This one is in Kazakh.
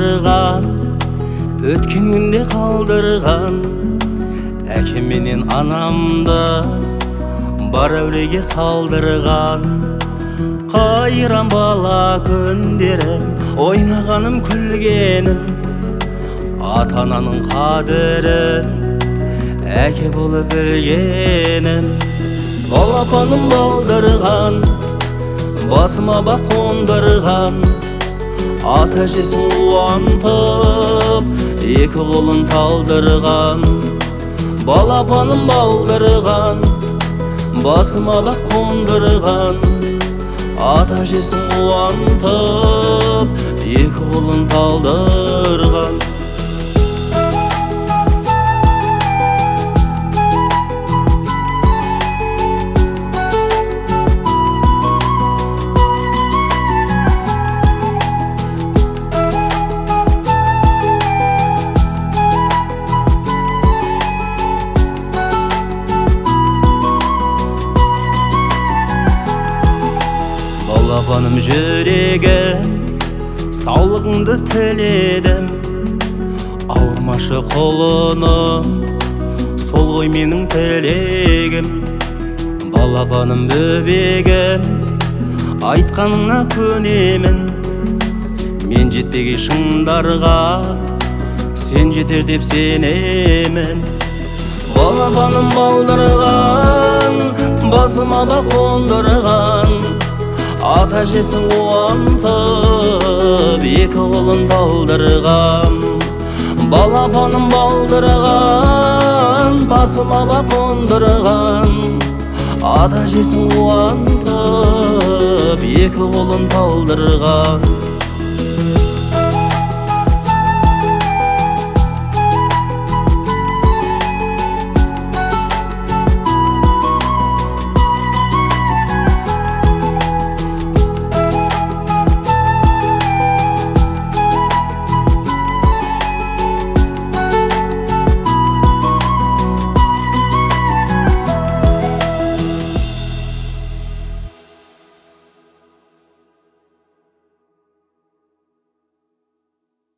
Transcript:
қалдырған, өткен күнде қалдырған, әкем менен анамды бар әулиеге салдырған. Қайран бала күндерім, ойнағаным күлгенім, ата-ананың қадірін әке болып білгенім. Балапаным балдырған, басыма бақ қондырған, ата-әжесін қуантып екі қолын талдырған. Балапаным балдырған, басыма бақ қондырған, ата-әжесін қуантып екі қолын талдырған. Балапаным жүрегім, саулығыңды тіледім, ауырмашы қолыным, сол ғой менің тілегім. Балапаным бөбегім, айтқаныңа көнемін, мен жетпеген шыңдарға сен жетер деп сенемін. Балапаным балдырған, басыма бақ қондырған, ата-әжесін қуантып екі қолын талдырған. Балапаным балдырған, басыма бақ қондырған, ата-әжесін қуантып екі қолын талдырған.